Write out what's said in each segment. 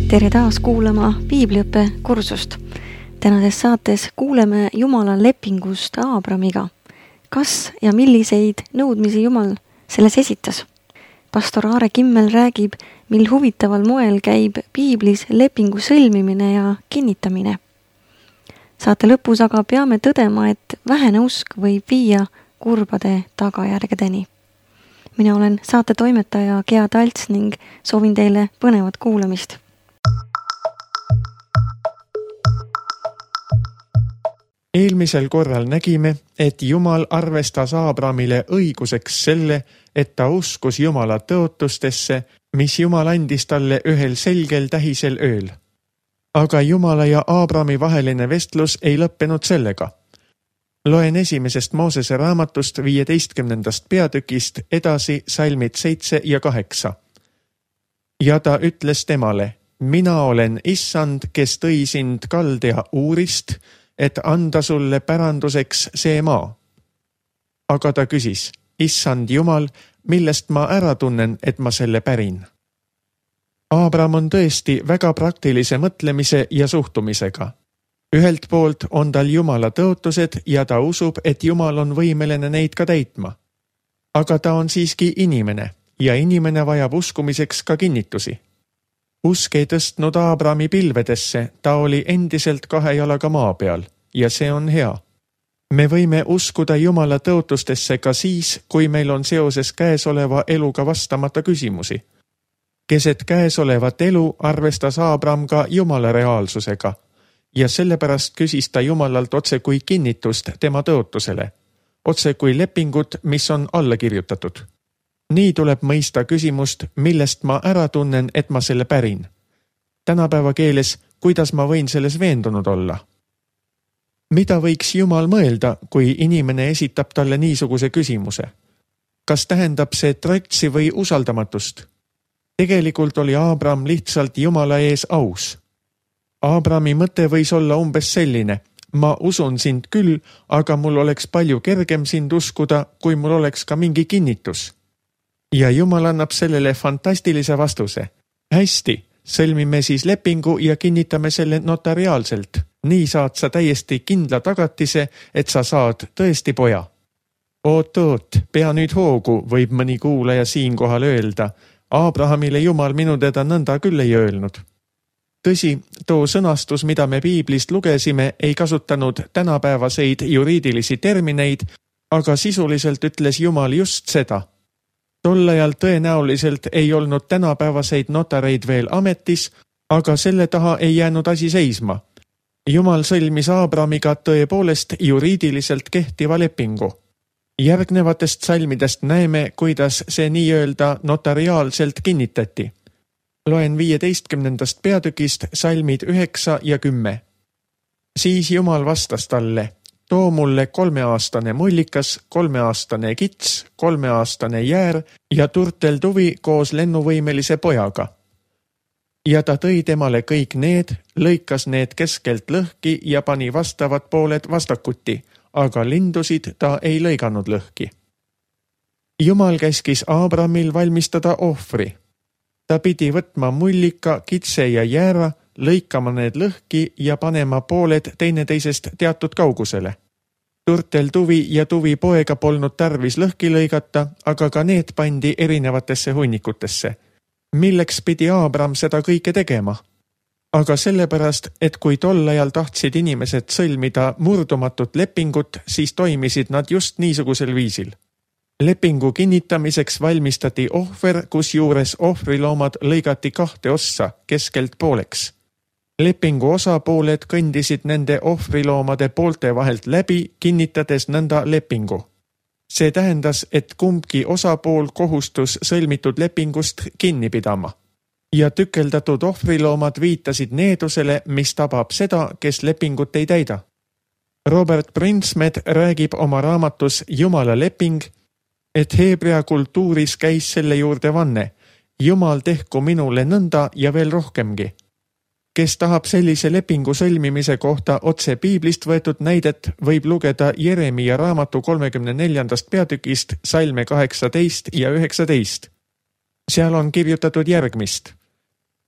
Tere taas kuulama piibliõppe kursust. Tänases saates kuuleme Jumala lepingust Aabramiga. Kas ja milliseid nõudmisi Jumal selles esitas? Pastor Aare Kimmel räägib, mil huvitaval moel käib piiblis lepingu sõlmimine ja kinnitamine. Saate lõpus aga peame tõdema, et vähene usk võib viia kurbade tagajärgedeni. Mina olen saate toimetaja Gea Talts ning soovin teile põnevat kuulamist. Eelmisel korral nägime, et Jumal arvestas Aabramile õiguseks selle, et ta uskus Jumala tõotustesse, mis Jumal andis talle ühel selgel tähisel ööl. Aga Jumala ja Aabrami vaheline vestlus ei lõppenud sellega. Loen esimesest Moosese raamatust 15. peatükist edasi salmid 7 ja 8. Ja ta ütles temale, mina olen Issand, kes tõi sind Kaldea Uurist, et anda sulle päranduseks see maa. Aga ta küsis, Issand Jumal, millest ma ära tunnen, et ma selle pärin? Aabram on tõesti väga praktilise mõtlemise ja suhtumisega. Ühelt poolt on tal Jumala tõotused ja ta usub, et Jumal on võimeline neid ka täitma. Aga ta on siiski inimene ja inimene vajab uskumiseks ka kinnitusi. Usk ei tõstnud Aabrami pilvedesse, ta oli endiselt 2 jalaga maa peal ja see on hea. Me võime uskuda Jumala tõotustesse ka siis, kui meil on seoses käesoleva eluga vastamata küsimusi. Keset käesolevat elu arvestas Aabram ka Jumala reaalsusega ja sellepärast küsis ta Jumalalt otse kui kinnitust tema tõotusele, otse kui lepingut, mis on alla kirjutatud. Nii tuleb mõista küsimust, millest ma ära tunnen, et ma selle pärin. Tänapäeva keeles, kuidas ma võin selles veendunud olla? Mida võiks Jumal mõelda, kui inimene esitab talle niisuguse küsimuse? Kas tähendab see trotsi või usaldamatust? Tegelikult oli Aabram lihtsalt Jumala ees aus. Aabrami mõte võis olla umbes selline, ma usun sind küll, aga mul oleks palju kergem sind uskuda, kui mul oleks ka mingi kinnitus. Ja Jumal annab sellele fantastilise vastuse. Hästi, sõlmime siis lepingu ja kinnitame selle notariaalselt. Nii saad sa täiesti kindla tagatise, et sa saad tõesti poja. Oot, pea nüüd hoogu, võib mõni kuulaja siinkohal öelda. Aabrahamile Jumal minu teda nõnda küll ei öelnud. Tõsi, too sõnastus, mida me piiblist lugesime, ei kasutanud tänapäevaseid juriidilisi termineid, aga sisuliselt ütles Jumal just seda. Tol ajal tõenäoliselt ei olnud tänapäevaseid notareid veel ametis, aga selle taha ei jäänud asi seisma. Jumal sõlmis Aabramiga tõepoolest juriidiliselt kehtiva lepingu. Järgnevatest salmidest näeme, kuidas see nii-öelda notariaalselt kinnitati. Loen 15. peatükist salmid 9 ja 10. Siis Jumal vastas talle, too mulle 3-aastane mullikas, 3-aastane kits, 3-aastane jäär ja turteltuvi koos lennuvõimelise pojaga. Ja ta tõi temale kõik need, lõikas need keskelt lõhki ja pani vastavad pooled vastakuti, aga lindusid ta ei lõiganud lõhki. Jumal käskis Aabramil valmistada ohvri. Ta pidi võtma mullika, kitse ja jäära, lõikama need lõhki ja panema pooled teineteisest teatud kaugusele. Turteltuvi ja tuvipoega polnud tarvis lõhki lõigata, aga ka need pandi erinevatesse hunnikutesse. Milleks pidi Aabram seda kõike tegema? Aga sellepärast, et kui tol ajal tahtsid inimesed sõlmida murdumatut lepingut, siis toimisid nad just niisugusel viisil. Lepingu kinnitamiseks valmistati ohver, kus juures ohvriloomad lõigati 2 ossa keskelt pooleks. Lepingu osapooled kõndisid nende ohvriloomade poolte vahelt läbi, kinnitades nõnda lepingu. See tähendas, et kumbki osapool kohustus sõlmitud lepingust kinni pidama. Ja tükeldatud ohvriloomad viitasid needusele, mis tabab seda, kes lepingut ei täida. Robert Brinsmed räägib oma raamatus Jumala leping, et heebrea kultuuris käis selle juurde vanne, Jumal tehku minule nõnda ja veel rohkemgi. Kes tahab sellise lepingu sõlmimise kohta otse piiblist võetud näidet, võib lugeda Jeremia raamatu 34. peatükist salme 18 ja 19. Seal on kirjutatud järgmist.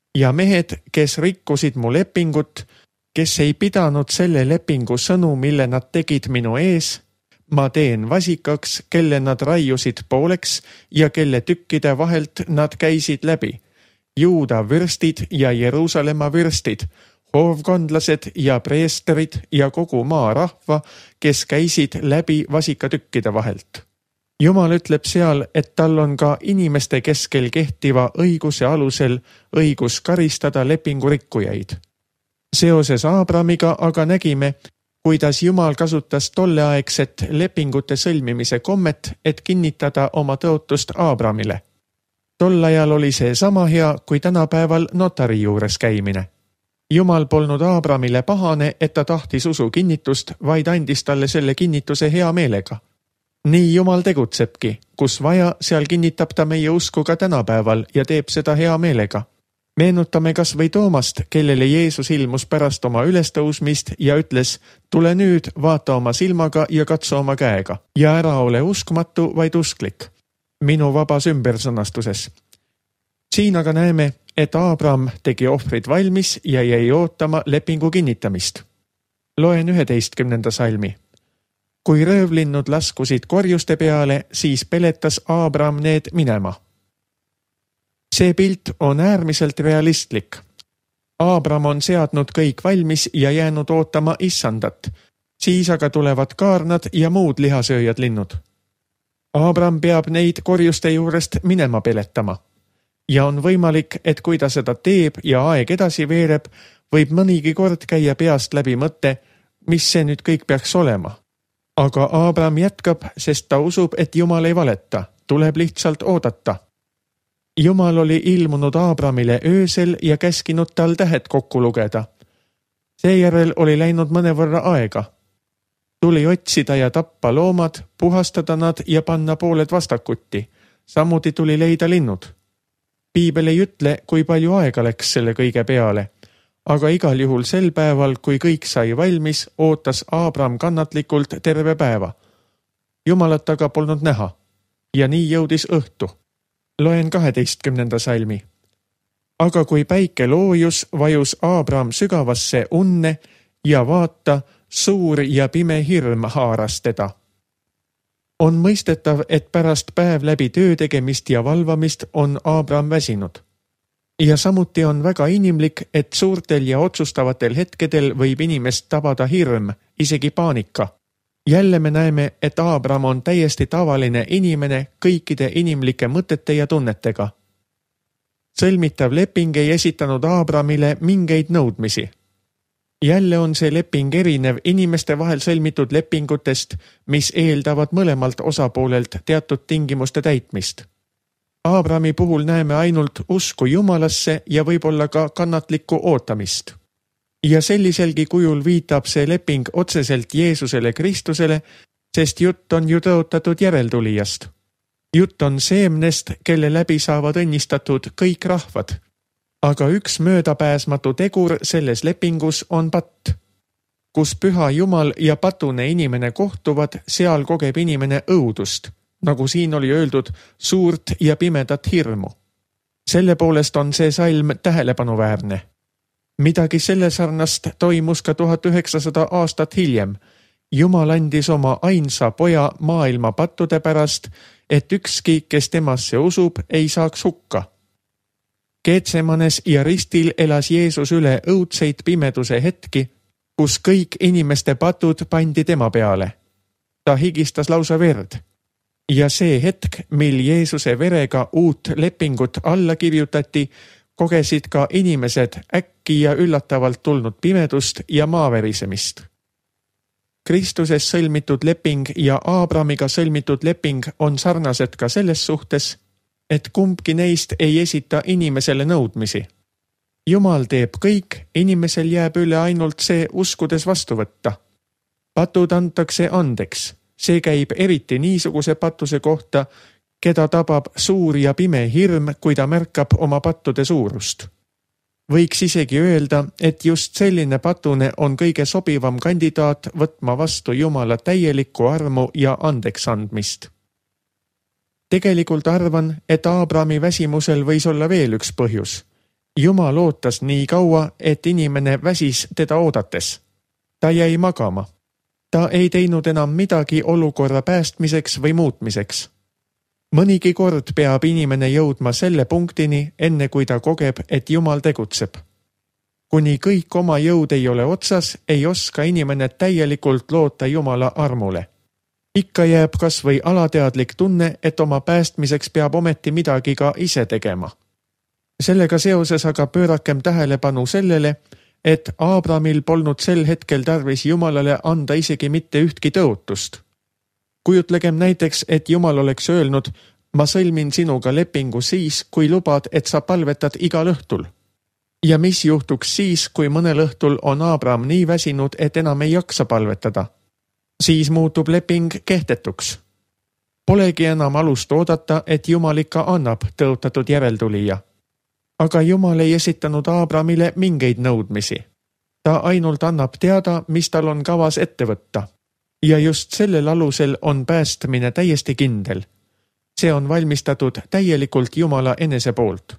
Ja mehed, kes rikkusid mu lepingut, kes ei pidanud selle lepingu sõnu, mille nad tegid minu ees, ma teen vasikaks, kelle nad raiusid pooleks ja kelle tükkide vahelt nad käisid läbi. Juuda vürstid ja Jeruusalemma vürstid, hoovkondlased ja preesterid ja kogu maa rahva, kes käisid läbi vasikatükkide vahelt. Jumal ütleb seal, et tal on ka inimeste keskel kehtiva õiguse alusel õigus karistada lepingurikkujaid. Seoses Aabramiga aga nägime, kuidas Jumal kasutas tolleaegset lepingute sõlmimise kommet, et kinnitada oma tõotust Aabramile. Tol ajal oli see sama hea, kui tänapäeval notari juures käimine. Jumal polnud Aabramile pahane, et ta tahtis usu kinnitust, vaid andis talle selle kinnituse hea meelega. Nii Jumal tegutsebki, kus vaja, seal kinnitab ta meie usku ka tänapäeval ja teeb seda hea meelega. Meenutame kas või Toomast, kellele Jeesus ilmus pärast oma ülestõusmist ja ütles, tule nüüd, vaata oma silmaga ja katsu oma käega ja ära ole uskmatu, vaid usklik. Minu vabas ümbersõnastuses. Siin aga näeme, et Aabram tegi ohvrid valmis ja jäi ootama lepingu kinnitamist. Loen 11. salmi. Kui röövlinnud laskusid korjuste peale, siis peletas Aabram need minema. See pilt on äärmiselt realistlik. Aabram on seadnud kõik valmis ja jäänud ootama issandat. Siis aga tulevad kaarnad ja muud lihasööjad linnud. Aabram peab neid korjuste juurest minema peletama. Ja on võimalik, et kui ta seda teeb ja aeg edasi veereb, võib mõnigi kord käia peast läbi mõtte, mis see nüüd kõik peaks olema. Aga Aabram jätkab, sest ta usub, et Jumal ei valeta, tuleb lihtsalt oodata. Jumal oli ilmunud Aabramile öösel ja käskinud tal tähed kokku lugeda. Seejärel oli läinud mõnevõrra aega. Tuli otsida ja tappa loomad, puhastada nad ja panna pooled vastakuti. Samuti tuli leida linnud. Piibel ei ütle, kui palju aega läks selle kõige peale, aga igal juhul sel päeval, kui kõik sai valmis, ootas Aabram kannatlikult terve päeva. Jumalat aga polnud näha ja nii jõudis õhtu. Loen 12. salmi. Aga kui päike loojus, vajus Aabram sügavasse unne ja vaata, suur ja pime hirm haaras teda. On mõistetav, et pärast päev läbi töö tegemist ja valvamist on Aabram väsinud. Ja samuti on väga inimlik, et suurtel ja otsustavatel hetkedel võib inimest tabada hirm, isegi paanika. Jälle me näeme, et Aabram on täiesti tavaline inimene kõikide inimlike mõtete ja tunnetega. Sõlmitav leping ei esitanud Aabramile mingeid nõudmisi. Jälle on see leping erinev inimeste vahel sõlmitud lepingutest, mis eeldavad mõlemalt osapoolelt teatud tingimuste täitmist. Aabrami puhul näeme ainult usku Jumalasse ja võib-olla ka kannatlikku ootamist. Ja selliselgi kujul viitab see leping otseselt Jeesusele Kristusele, sest jutt on ju tõotatud järeltulijast. Jutt on seemnest, kelle läbi saavad õnnistatud kõik rahvad. Aga üks möödapääsmatu tegur selles lepingus on patt. Kus püha Jumal ja patune inimene kohtuvad, seal kogeb inimene õudust, nagu siin oli öeldud, suurt ja pimedat hirmu. Selle poolest on see salm tähelepanuväärne. Midagi selle sarnast toimus ka 1900 aastat hiljem. Jumal andis oma ainsa poja maailma pattude pärast, et ükski, kes temasse usub, ei saaks hukka. Geetsemanes ja ristil elas Jeesus üle õudseid pimeduse hetki, kus kõik inimeste patud pandi tema peale. Ta higistas lausa verd. Ja see hetk, mil Jeesuse verega uut lepingut alla kirjutati, kogesid ka inimesed äkki ja üllatavalt tulnud pimedust ja maaverisemist. Kristuses sõlmitud leping ja Aabramiga sõlmitud leping on sarnased ka selles suhtes, et kumbki neist ei esita inimesele nõudmisi. Jumal teeb kõik, inimesel jääb üle ainult see uskudes vastu võtta. Patud antakse andeks, see käib eriti niisuguse patuse kohta, keda tabab suur ja pime hirm, kui ta märkab oma pattude suurust. Võiks isegi öelda, et just selline patune on kõige sobivam kandidaat võtma vastu Jumala täielikku armu ja andeks andmist. Tegelikult arvan, et Aabrami väsimusel võis olla veel üks põhjus. Jumal ootas nii kaua, et inimene väsis teda oodates. Ta jäi magama. Ta ei teinud enam midagi olukorra päästmiseks või muutmiseks. Mõnigi kord peab inimene jõudma selle punktini, enne kui ta kogeb, et Jumal tegutseb. Kuni kõik oma jõud ei ole otsas, ei oska inimene täielikult loota Jumala armule. Ikka jääb kas või alateadlik tunne, et oma päästmiseks peab ometi midagi ka ise tegema. Sellega seoses aga pöörakem tähelepanu sellele, et Aabramil polnud sel hetkel tarvis Jumalale anda isegi mitte ühtki tõotust. Kujutlegem näiteks, et Jumal oleks öelnud, ma sõlmin sinuga lepingu siis, kui lubad, et sa palvetad igal õhtul. Ja mis juhtuks siis, kui mõnel õhtul on Aabram nii väsinud, et enam ei jaksa palvetada? Siis muutub leping kehtetuks. Polegi enam alust oodata, et Jumal ikka annab tõotatud järeltulija. Aga Jumal ei esitanud Aabramile mingeid nõudmisi. Ta ainult annab teada, mis tal on kavas ette võtta. Ja just sellel alusel on päästmine täiesti kindel. See on valmistatud täielikult Jumala enese poolt.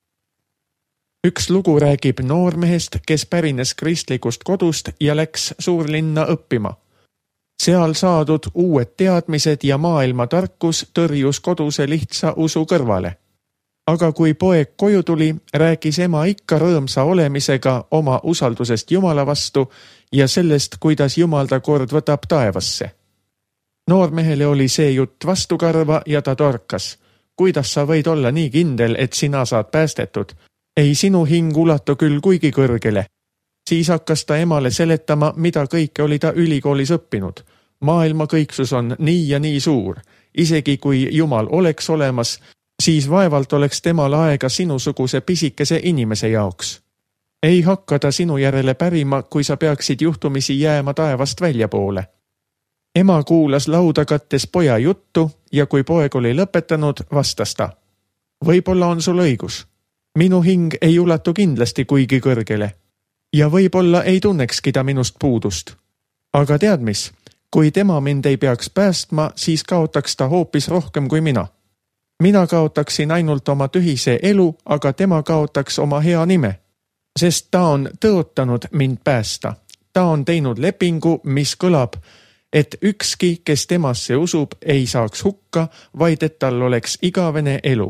Üks lugu räägib noormehest, kes pärines kristlikust kodust ja läks suurlinna õppima. Seal saadud uued teadmised ja maailma tarkus tõrjus koduse lihtsa usu kõrvale. Aga kui poeg koju tuli, rääkis ema ikka rõõmsa olemisega oma usaldusest Jumala vastu ja sellest, kuidas Jumal ta kord võtab taevasse. Noormehele oli see jutt vastukarva ja ta torkas. Kuidas sa võid olla nii kindel, et sina saad päästetud? Ei sinu hing ulatu küll kuigi kõrgele. Siis hakkas ta emale seletama, mida kõike oli ta ülikoolis õppinud. Maailma kõiksus on nii ja nii suur. Isegi kui Jumal oleks olemas, siis vaevalt oleks temal aega sinusuguse pisikese inimese jaoks. Ei hakka ta sinu järele pärima, kui sa peaksid juhtumisi jääma taevast väljapoole. Ema kuulas lauda kattes poja juttu ja kui poeg oli lõpetanud, vastas ta. Võib-olla on sul õigus. Minu hing ei ulatu kindlasti kuigi kõrgele. Ja võib-olla ei tunnekski ta minust puudust. Aga tead mis, kui tema mind ei peaks päästma, siis kaotaks ta hoopis rohkem kui mina. Mina kaotaksin ainult oma tühise elu, aga tema kaotaks oma hea nime. Sest ta on tõotanud mind päästa. Ta on teinud lepingu, mis kõlab, et ükski, kes temasse usub, ei saaks hukka, vaid et tal oleks igavene elu.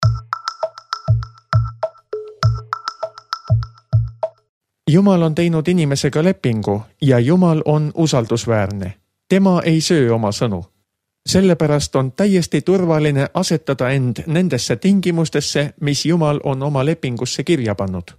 Jumal on teinud inimesega lepingu ja Jumal on usaldusväärne. Tema ei söö oma sõnu. Sellepärast on täiesti turvaline asetada end nendesse tingimustesse, mis Jumal on oma lepingusse kirja pannud.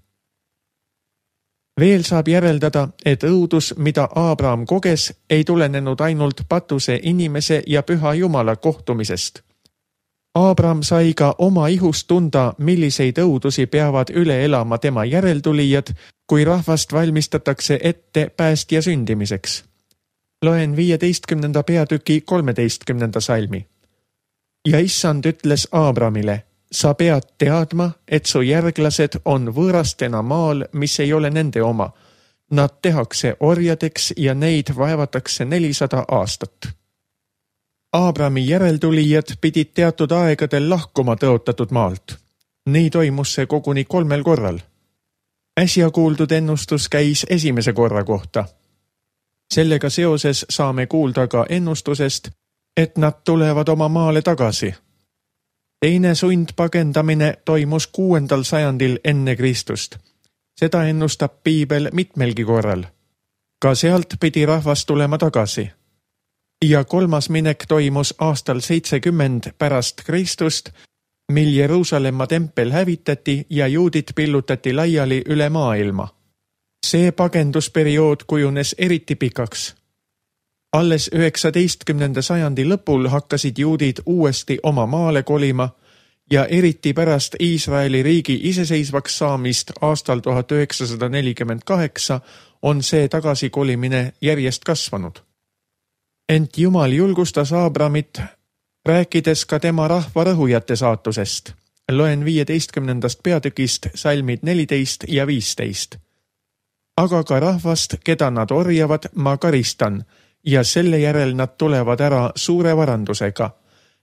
Veel saab järeldada, et õudus, mida Abraham koges, ei tulenenud ainult patuse inimese ja püha Jumala kohtumisest. Abraham sai ka oma ihust tunda, milliseid õudusi peavad üle elama tema järeltulijad, kui rahvast valmistatakse ette päästja sündimiseks. Loen 15. peatüki 13. salmi. Ja issand ütles Abrahamile, sa pead teadma, et su järglased on võõrastena maal, mis ei ole nende oma. Nad tehakse orjadeks ja neid vaevatakse 400 aastat. Abrahami järeltulijad pidid teatud aegadel lahkuma tõotatud maalt. Nii toimus see koguni 3 korral. Äsja kuuldud ennustus käis esimese korra kohta. Sellega seoses saame kuulda ka ennustusest, et nad tulevad oma maale tagasi. Teine sundpagendamine toimus 6. sajandil enne Kristust. Seda ennustab piibel mitmelgi korral. Ka sealt pidi rahvas tulema tagasi. Ja 3. minek toimus aastal 70 pärast Kristust, mil Jeruusalemma tempel hävitati ja juudid pillutati laiali üle maailma. See pagendusperiood kujunes eriti pikaks. Alles 19. sajandi lõpul hakkasid juudid uuesti oma maale kolima ja eriti pärast Iisraeli riigi iseseisvaks saamist aastal 1948 on see tagasikolimine järjest kasvanud. Ent Jumal julgustas Abrahamit, rääkides ka tema rahva rõhujate saatusest. Loen 15. peatükist salmid 14 ja 15. Aga ka rahvast, keda nad orjavad, ma karistan ja selle järel nad tulevad ära suure varandusega.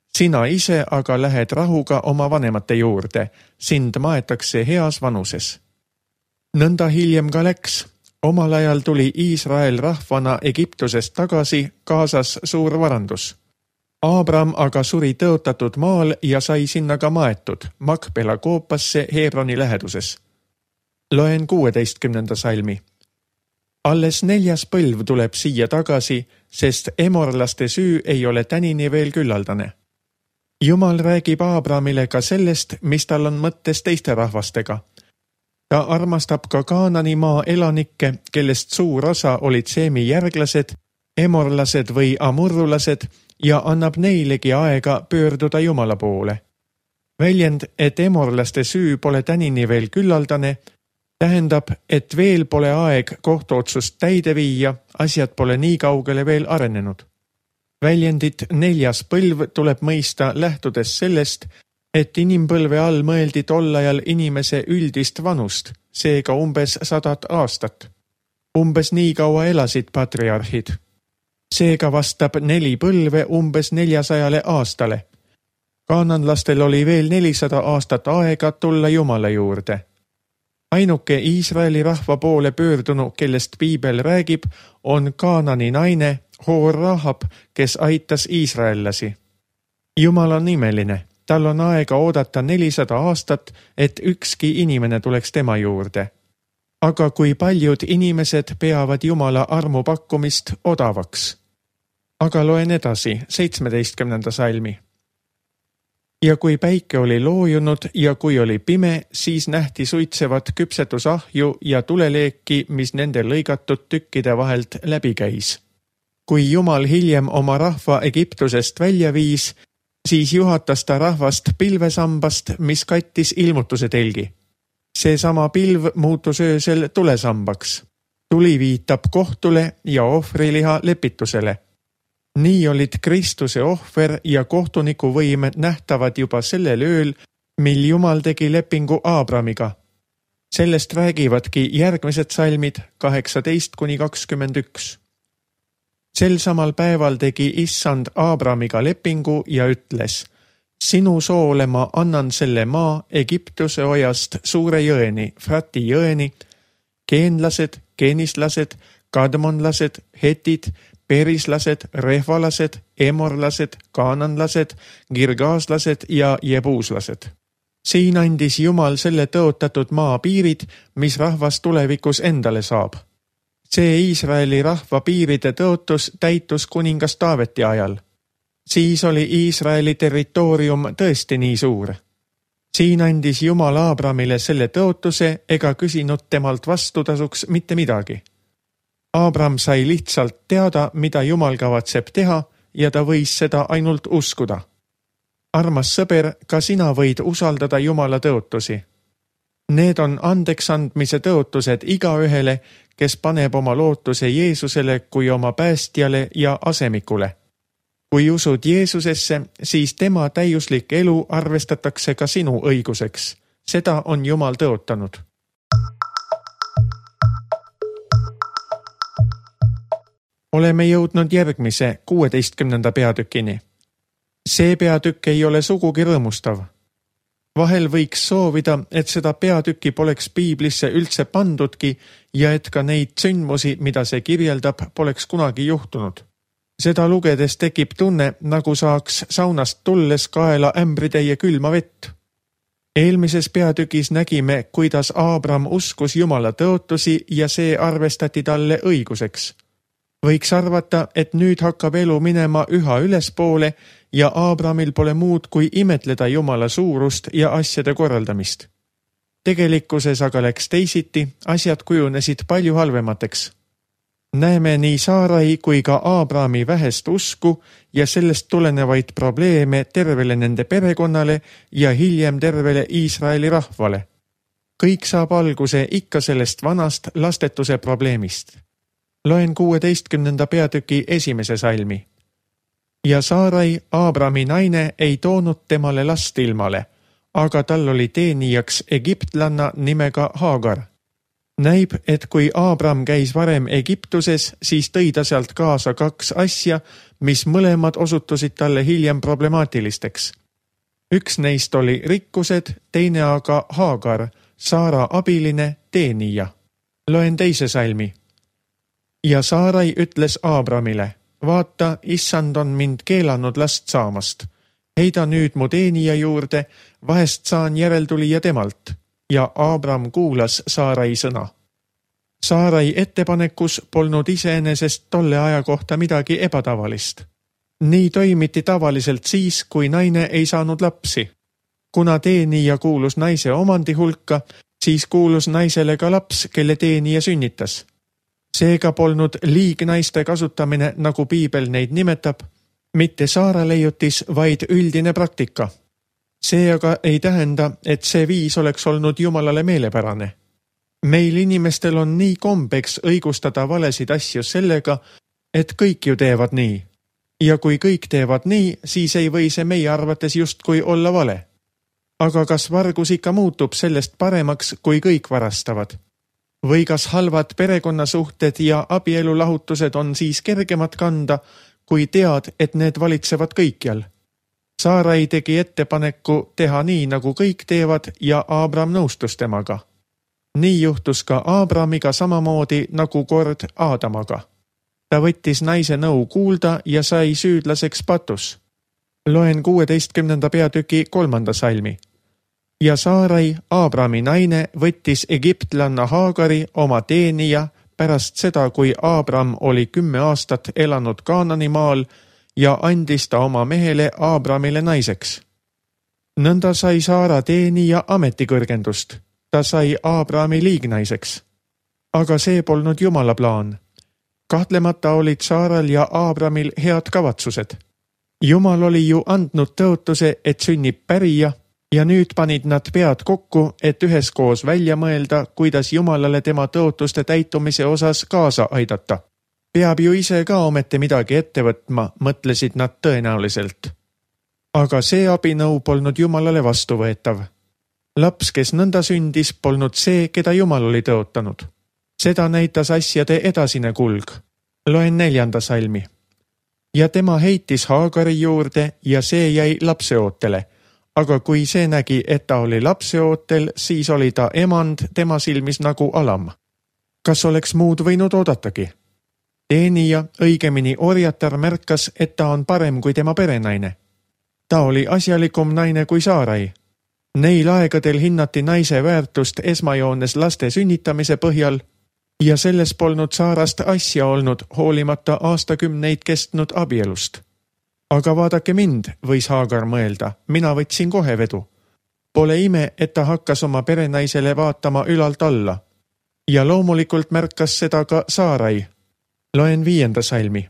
Sina ise aga lähed rahuga oma vanemate juurde, sind maetakse heas vanuses. Nõnda hiljem ka läks. Omal ajal tuli Iisrael rahvana Egiptusest tagasi, kaasas suur varandus. Aabram aga suri tõotatud maal ja sai sinna ka maetud, Makpela koopasse Hebroni läheduses. Loen 16. salmi. Alles 4. põlv tuleb siia tagasi, sest emorlaste süü ei ole tänini veel küllaldane. Jumal räägib Aabramile ka sellest, mis tal on mõttes teiste rahvastega. Ta armastab ka Kaanani maa elanikke, kellest suur osa olid Seemi järglased, emorlased või amurrulased ja annab neilegi aega pöörduda Jumala poole. Väljend, et emorlaste süü pole tänini veel küllaldane, tähendab, et veel pole aeg kohtuotsust täide viia, asjad pole nii kaugele veel arenenud. Väljendit 4. põlv tuleb mõista lähtudes sellest, et inimpõlve all mõeldi tol ajal inimese üldist vanust, seega umbes 100 aastat. Umbes nii kaua elasid patriarhid. Seega vastab 4 põlve umbes 400 aastale. Kaananlastel oli veel 400 aastat aega tulla Jumala juurde. Ainuke Iisraeli rahva poole pöördunu, kellest Piibel räägib, on Kaanani naine Hoor Rahab, kes aitas iisraellasi. Jumal on imeline. Tal on aega oodata 400 aastat, et ükski inimene tuleks tema juurde. Aga kui paljud inimesed peavad Jumala armu pakkumist odavaks. Aga loen edasi 17. salmi. Ja kui päike oli loojunud ja kui oli pime, siis nähti suitsevat küpsetusahju ja tuleleeki, mis nende lõigatud tükkide vahelt läbi käis. Kui Jumal hiljem oma rahva Egiptusest välja viis, siis juhatas ta rahvast pilvesambast, mis kattis ilmutuse telgi. Seesama pilv muutus öösel tulesambaks. Tuli viitab kohtule ja ohvriliha lepitusele. Nii olid Kristuse ohver ja kohtuniku võimed nähtavad juba sellel ööl, mil Jumal tegi lepingu Aabramiga. Sellest räägivadki järgmised salmid 18-21. Sel samal päeval tegi Issand Aabramiga lepingu ja ütles: Sinu soole ma annan selle maa Egiptuse ojast suure jõeni, Frati jõeni, keenlased, keenislased, kadmonlased, hetid, perislased, rehvalased, emorlased, kaananlased, girgaaslased ja jebuuslased. Siin andis Jumal selle tõotatud maa piirid, mis rahvas tulevikus endale saab. See Iisraeli rahva piiride tõotus täitus kuningas Taaveti ajal. Siis oli Iisraeli territoorium tõesti nii suur. Siin andis Jumal Aabramile selle tõotuse ega küsinud temalt vastutasuks mitte midagi. Aabram sai lihtsalt teada, mida Jumal kavatseb teha ja ta võis seda ainult uskuda. Armas sõber, ka sina võid usaldada Jumala tõotusi. Need on andeksandmise tõotused igaühele, kes paneb oma lootuse Jeesusele kui oma päästjale ja asemikule. Kui usud Jeesusesse, siis tema täiuslik elu arvestatakse ka sinu õiguseks. Seda on Jumal tõotanud. Oleme jõudnud järgmise 16. peatükini. See peatükk ei ole sugugi rõõmustav. Vahel võiks soovida, et seda peatükki poleks Piiblisse üldse pandudki ja et ka neid sündmusi, mida see kirjeldab, poleks kunagi juhtunud. Seda lugedes tekib tunne, nagu saaks saunast tulles kaela ämbritäie külma vett. Eelmises peatükis nägime, kuidas Aabram uskus Jumala tõotusi ja see arvestati talle õiguseks. Võiks arvata, et nüüd hakkab elu minema üha ülespoole ja Aabramil pole muud kui imetleda Jumala suurust ja asjade korraldamist. Tegelikkuses aga läks teisiti, asjad kujunesid palju halvemateks. Näeme nii Saarai kui ka Aabrami vähest usku ja sellest tulenevaid probleeme tervele nende perekonnale ja hiljem tervele Iisraeli rahvale. Kõik saab alguse ikka sellest vanast lastetuse probleemist. Loen 16. peatüki 1. salmi. Ja Saarai, Aabrami naine, ei toonud temale last ilmale, aga tal oli teenijaks egiptlanna nimega Haagar. Näib, et kui Aabram käis varem Egiptuses, siis tõi ta sealt kaasa 2 asja, mis mõlemad osutusid talle hiljem problemaatilisteks. Üks neist oli rikkused, teine aga Haagar, Saara abiline teenija. Loen teise salmi. Ja Saarai ütles Aabramile, vaata, issand on mind keelanud last saamast. Heida nüüd mu teenija juurde, vahest saan järeltulija temalt. Ja Aabram kuulas Saarai sõna. Saarai ettepanekus polnud iseenesest tolle aja kohta midagi ebatavalist. Nii toimiti tavaliselt siis, kui naine ei saanud lapsi. Kuna teenija kuulus naise omandi hulka, siis kuulus naisele ka laps, kelle teenija sünnitas. Seega polnud liignaiste kasutamine, nagu piibel neid nimetab, mitte Saara leiutis, vaid üldine praktika. See aga ei tähenda, et see viis oleks olnud Jumalale meelepärane. Meil inimestel on nii kombeks õigustada valesid asju sellega, et kõik ju teevad nii. Ja kui kõik teevad nii, siis ei või see meie arvates justkui olla vale. Aga kas vargus ikka muutub sellest paremaks, kui kõik varastavad? Või kas halvad perekonnasuhted ja abielulahutused on siis kergemad kanda, kui tead, et need valitsevad kõikjal? Saarai tegi ettepaneku teha nii, nagu kõik teevad ja Aabram nõustus temaga. Nii juhtus ka Aabramiga samamoodi nagu kord Aadamaga. Ta võttis naise nõu kuulda ja sai süüdlaseks patus. Loen 16. peatüki 3. salmi. Ja Saarai, Aabrami naine, võttis egiptlanna Haagari oma teenija pärast seda, kui Aabram oli 10 aastat elanud Kaananimaal ja andis ta oma mehele Aabramile naiseks. Nõnda sai Saara teenija ametikõrgendust. Ta sai Aabrami liignaiseks. Aga see polnud Jumala plaan. Kahtlemata olid Saaral ja Aabramil head kavatsused. Jumal oli ju andnud tõotuse, et sünnib pärija, ja nüüd panid nad pead kokku, et üheskoos välja mõelda, kuidas Jumalale tema tõotuste täitumise osas kaasa aidata. Peab ju ise ka ometi midagi ette võtma, mõtlesid nad tõenäoliselt. Aga see abinõu polnud Jumalale vastuvõetav. Laps, kes nõnda sündis, polnud see, keda Jumal oli tõotanud. Seda näitas asjade edasine kulg. Loen 4. salmi. Ja tema heitis Haagari juurde ja see jäi lapseootele. Aga kui see nägi, et ta oli lapseootel, siis oli ta emand tema silmis nagu alam. Kas oleks muud võinud oodatagi? Teenija, õigemini orjatar märkas, et ta on parem kui tema perenaine. Ta oli asjalikum naine kui Saarai. Neil aegadel hinnati naise väärtust esmajoones laste sünnitamise põhjal ja selles polnud Saarast asja olnud hoolimata aastakümneid kestnud abielust. Aga vaadake mind, võis Haagar mõelda, mina võtsin kohe vedu. Pole ime, et ta hakkas oma perenaisele vaatama ülalt alla. Ja loomulikult märkas seda ka Saarai. Loen 5. salmi.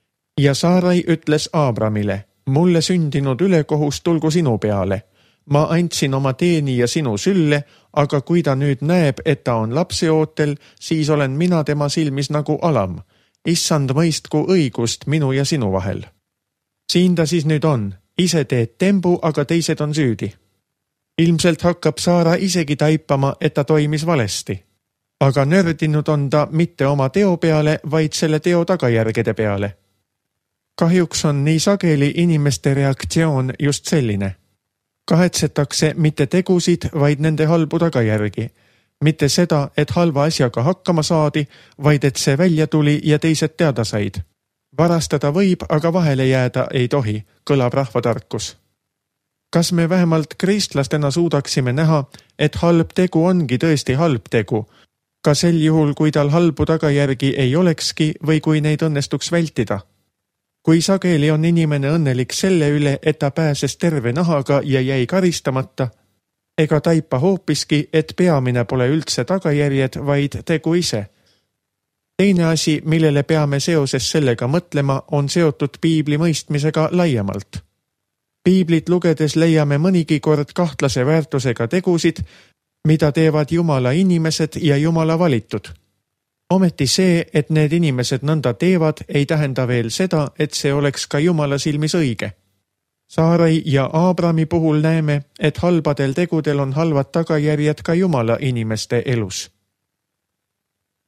Ja Saarai ütles Aabramile, mulle sündinud ülekohus tulgu sinu peale. Ma andsin oma teenija sinu sülle, aga kui ta nüüd näeb, et ta on lapseootel, siis olen mina tema silmis nagu alam. Issand mõistku õigust minu ja sinu vahel. Siin ta siis nüüd on. Ise teed tembu, aga teised on süüdi. Ilmselt hakkab Saara isegi taipama, et ta toimis valesti. Aga nördinud on ta mitte oma teo peale, vaid selle teo tagajärgede peale. Kahjuks on nii sageli inimeste reaktsioon just selline. Kahetsetakse mitte tegusid, vaid nende halbu tagajärgi. Mitte seda, et halva asjaga hakkama saadi, vaid et see välja tuli ja teised teada said. Varastada võib, aga vahele jääda ei tohi, kõlab rahvatarkus. Kas me vähemalt kristlastena suudaksime näha, et halb tegu ongi tõesti halb tegu, ka sel juhul, kui tal halbu tagajärgi ei olekski või kui neid õnnestuks vältida? Kui sageli on inimene õnnelik selle üle, et ta pääses terve nahaga ja jäi karistamata, ega taipa hoopiski, et peamine pole üldse tagajärjed, vaid tegu ise. Teine asi, millele peame seoses sellega mõtlema, on seotud piibli mõistmisega laiemalt. Piiblit lugedes leiame mõnigi kord kahtlase väärtusega tegusid, mida teevad Jumala inimesed ja Jumala valitud. Ometi see, et need inimesed nõnda teevad, ei tähenda veel seda, et see oleks ka Jumala silmis õige. Saarai ja Aabrami puhul näeme, et halbadel tegudel on halvad tagajärjed ka Jumala inimeste elus.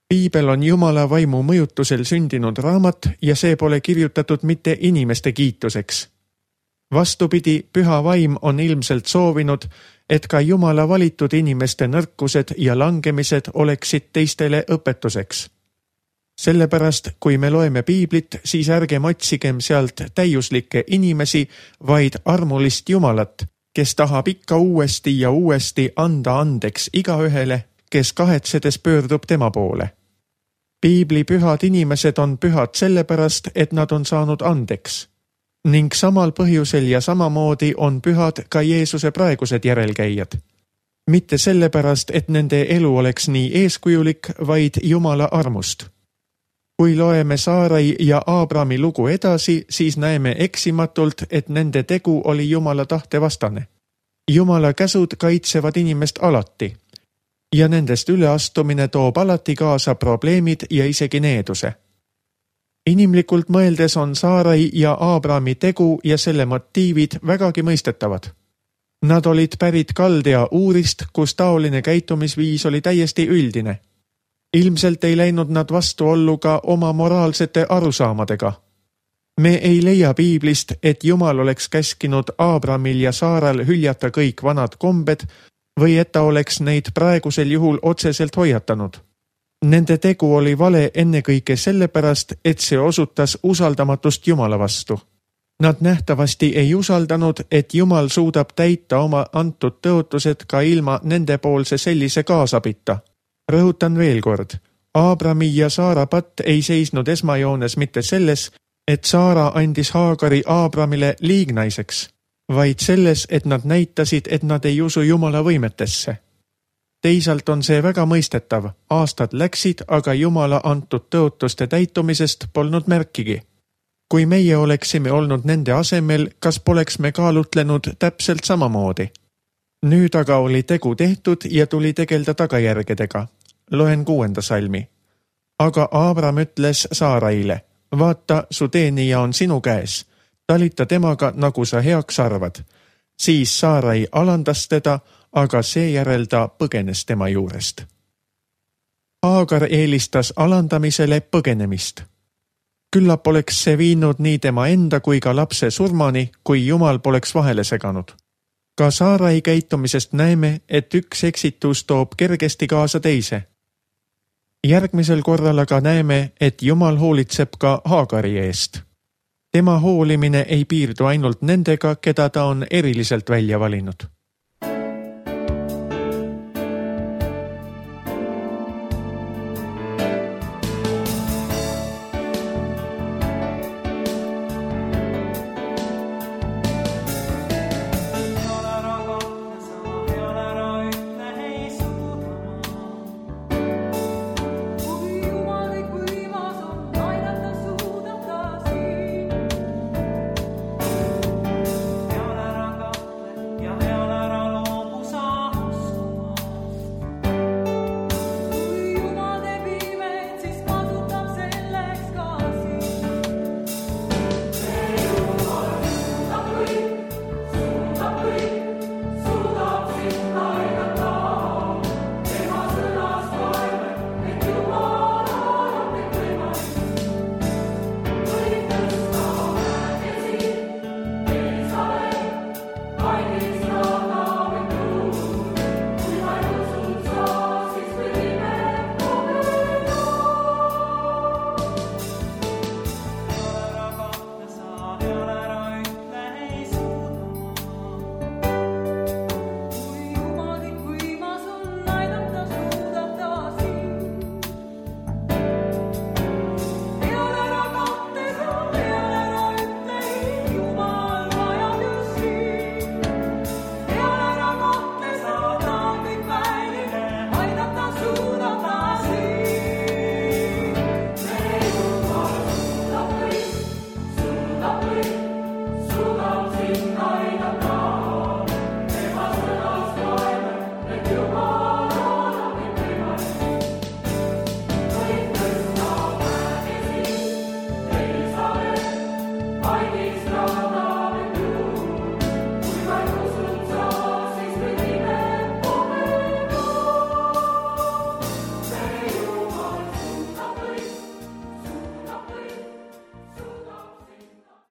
piibel on Jumala vaimu mõjutusel sündinud raamat ja see pole kirjutatud mitte inimeste kiituseks. Vastupidi, püha vaim on ilmselt soovinud, et ka Jumala valitud inimeste nõrkused ja langemised oleksid teistele õpetuseks. Sellepärast, kui me loeme piiblit, siis ärgem otsigem sealt täiuslikke inimesi, vaid armulist Jumalat, kes tahab ikka uuesti ja uuesti anda andeks igaühele, kes kahetsedes pöördub tema poole. Piibli pühad inimesed on pühad sellepärast, et nad on saanud andeks. Ning samal põhjusel ja samamoodi on pühad ka Jeesuse praegused järelkäijad. Mitte sellepärast, et nende elu oleks nii eeskujulik, vaid Jumala armust. Kui loeme Saarai ja Aabrami lugu edasi, siis näeme eksimatult, et nende tegu oli Jumala tahte vastane. Jumala käsud kaitsevad inimest alati ja nendest üleastumine toob alati kaasa probleemid ja isegi needuse. Inimlikult mõeldes on Saarai ja Aabrami tegu ja selle motiivid vägagi mõistetavad. Nad olid pärit Kaldea Uurist, kus taoline käitumisviis oli täiesti üldine. Ilmselt ei läinud nad vastuollu ka oma moraalsete arusaamadega. Me ei leia piiblist, et Jumal oleks käskinud Aabramil ja Saaral hüljata kõik vanad kombed või et ta oleks neid praegusel juhul otseselt hoiatanud. Nende tegu oli vale ennekõike sellepärast, et see osutas usaldamatust Jumala vastu. Nad nähtavasti ei usaldanud, et Jumal suudab täita oma antud tõotused ka ilma nendepoolse sellise kaasabita. Rõhutan veel kord, Aabrami ja Saara patt ei seisnud esmajoones mitte selles, et Saara andis Haagari Aabramile liignaiseks, vaid selles, et nad näitasid, et nad ei usu Jumala võimetesse. Teisalt on see väga mõistetav, aastad läksid, aga Jumala antud tõotuste täitumisest polnud märkigi. Kui meie oleksime olnud nende asemel, kas poleks me kaalutlenud täpselt samamoodi? Nüüd aga oli tegu tehtud ja tuli tegelda tagajärgedega. Loen 6. salmi. Aga Aabram ütles Saaraile, vaata, su teenija on sinu käes, talita temaga, nagu sa heaks arvad. Siis Saarai alandas teda, aga seejärel ta põgenes tema juurest. Haagar eelistas alandamisele põgenemist. Küllap oleks see viinud nii tema enda kui ka lapse surmani, kui Jumal poleks vahele seganud. Ka Saarai käitumisest näeme, et üks eksitus toob kergesti kaasa teise. Järgmisel korral aga näeme, et Jumal hoolitseb ka Haagari eest. Tema hoolimine ei piirdu ainult nendega, keda ta on eriliselt välja valinud. Aigis